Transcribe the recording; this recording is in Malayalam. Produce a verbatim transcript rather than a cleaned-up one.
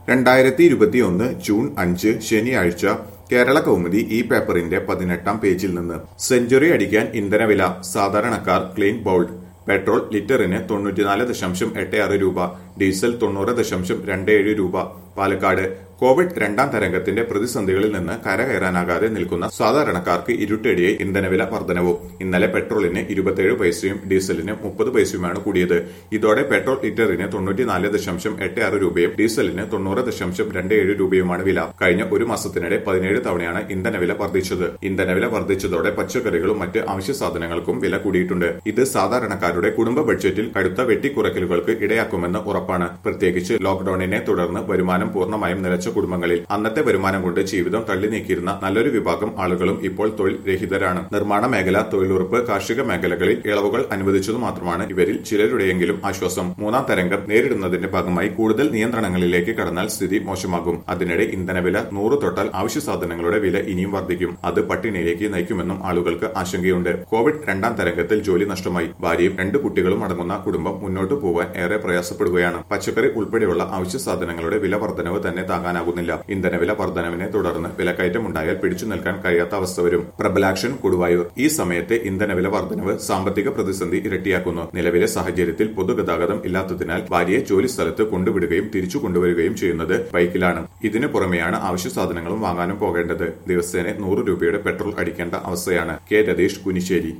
രണ്ടായിരത്തി ഇരുപത്തിയൊന്ന് ജൂൺ അഞ്ച് ശനിയാഴ്ച കേരള കൗമുദി ഈ പേപ്പറിന്റെ പതിനെട്ടാം പേജിൽ നിന്ന് സെഞ്ചുറി അടിക്കാൻ ഇന്ധനവില സാധാരണക്കാർ ക്ലീൻ ബൗൾഡ് പെട്രോൾ ലിറ്ററിന് തൊണ്ണൂറ്റിനാല് ദശാംശം എട്ട് ആറ് രൂപ ഡീസൽ തൊണ്ണൂറ് ദശാംശം രണ്ട് ഏഴ് രൂപ പാലക്കാട് കോവിഡ് രണ്ടാം തരംഗത്തിന്റെ പ്രതിസന്ധികളിൽ നിന്ന് കരകയറാനാകാതെ നിൽക്കുന്ന സാധാരണക്കാർക്ക് ഇരുട്ടടിയെ ഇന്ധനവില വർധനവും ഇന്നലെ പെട്രോളിന് ഇരുപത്തിയേഴ് പൈസയും ഡീസലിന് മുപ്പത് പൈസയുമാണ് കൂടിയത്. ഇതോടെ പെട്രോൾ ലിറ്ററിന് തൊണ്ണൂറ്റിനാല് ദശാംശം എട്ട് ആറ് രൂപയും ഡീസലിന് തൊണ്ണൂറ് ദശാംശം രണ്ട് ഏഴ് രൂപയുമാണ് വില. കഴിഞ്ഞ ഒരു മാസത്തിനിടെ പതിനേഴ് തവണയാണ് ഇന്ധനവില വർദ്ധിച്ചത്. ഇന്ധനവില വർദ്ധിച്ചതോടെ പച്ചക്കറികളും മറ്റ് അവശ്യ സാധനങ്ങൾക്കും വില കൂടിയിട്ടുണ്ട്. ഇത് സാധാരണക്കാരുടെ കുടുംബ ബഡ്ജറ്റിൽ കടുത്ത വെട്ടിക്കുറയ്ക്കലുകൾക്ക് ഇടയാക്കുമെന്ന് ഉറപ്പാണ്. പ്രത്യേകിച്ച് ലോക്ഡൌണിനെ തുടർന്ന് വരുമാനം പൂർണ്ണമായും നിലച്ച കുടുംബങ്ങളിൽ അന്നത്തെ വരുമാനം കൊണ്ട് ജീവിതം തള്ളി നീക്കിയിരുന്ന നല്ലൊരു വിഭാഗം ആളുകളും ഇപ്പോൾ തൊഴിൽ രഹിതരാണ്. നിർമ്മാണ മേഖല, തൊഴിലുറപ്പ്, കാർഷിക മേഖലകളിൽ ഇളവുകൾ അനുവദിച്ചതു മാത്രമാണ് ഇവരിൽ ചിലരുടെയെങ്കിലും ആശ്വാസം. മൂന്നാം തരംഗം നേരിടുന്നതിന്റെ ഭാഗമായി കൂടുതൽ നിയന്ത്രണങ്ങളിലേക്ക് കടന്നാൽ സ്ഥിതി മോശമാകും. അതിനിടെ ഇന്ധനവില നൂറ് തൊട്ടാൽ അവശ്യ സാധനങ്ങളുടെ വില ഇനിയും വർദ്ധിക്കും. അത് പട്ടിണിയിലേക്ക് നയിക്കുമെന്നും ആളുകൾക്ക് ആശങ്കയുണ്ട്. കോവിഡ് രണ്ടാം തരംഗത്തിൽ ജോലി നഷ്ടമായി. ഭാര്യയും രണ്ട് കുട്ടികളും അടങ്ങുന്ന കുടുംബം മുന്നോട്ടു പോകാൻ ഏറെ പ്രയാസപ്പെടുകയാണ്. പച്ചക്കറി ഉൾപ്പെടെയുള്ള അവശ്യ സാധനങ്ങളുടെ വില വർധനവ് തന്നെ താങ്ങാനാകുന്നില്ല. ഇന്ധനവില വർധനവിനെ തുടർന്ന് വിലക്കയറ്റമുണ്ടായാൽ പിടിച്ചു നിൽക്കാൻ കഴിയാത്ത അവസ്ഥ വരും. പ്രബലാക്ഷൻ കൊടുവായൂർ ഈ സമയത്തെ ഇന്ധനവില വർധനവ് സാമ്പത്തിക പ്രതിസന്ധി ഇരട്ടിയാക്കുന്നു. നിലവിലെ സാഹചര്യത്തിൽ പൊതുഗതാഗതം ഇല്ലാത്തതിനാൽ ഭാര്യയെ ജോലി സ്ഥലത്ത് കൊണ്ടുവിടുകയും തിരിച്ചു കൊണ്ടുവരികയും ചെയ്യുന്നത് ബൈക്കിലാണ്. ഇതിനു പുറമെയാണ് അവശ്യ സാധനങ്ങളും വാങ്ങാനും പോകേണ്ടത്. ദിവസേന നൂറ് രൂപയുടെ പെട്രോൾ അടിക്കേണ്ട അവസ്ഥയാണ്. കെ രതീഷ്, കുനിശ്ശേരി.